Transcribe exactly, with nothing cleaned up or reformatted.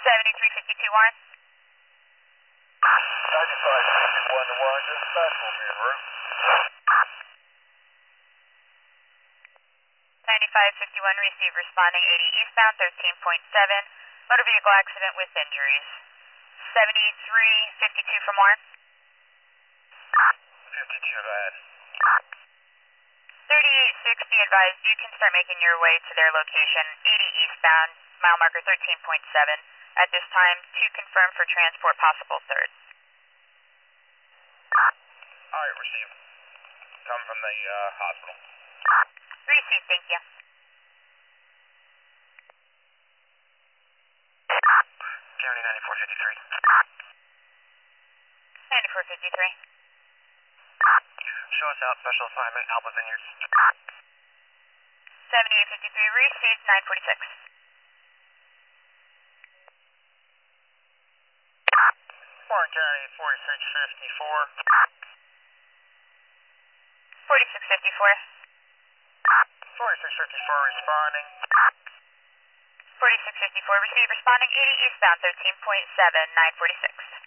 seventy-three fifty-two Warren. ninety-five fifty-one to Warren, dispatch will be en route. ninety-five fifty-one receive responding eighty eastbound thirteen point seven. Motor vehicle accident with injuries. seventy-three fifty-two from Warren. fifty-two bad. thirty-eight sixty advised you can start making your way to their location, eighty eastbound, mile marker thirteen point seven. At this time, two confirmed for transport, possible third. Alright, receive. Come from the uh, hospital. Receive, thank you. County ninety-four fifty-three. ninety-four fifty-three. Show us out, special assignment, Alba Vineyards. seventy-eight fifty-three received nine forty-six. Warren County forty-six fifty-four. forty-six fifty-four. forty-six fifty-four responding. forty-six fifty-four receive responding eighty eastbound thirteen point seven, nine forty-six.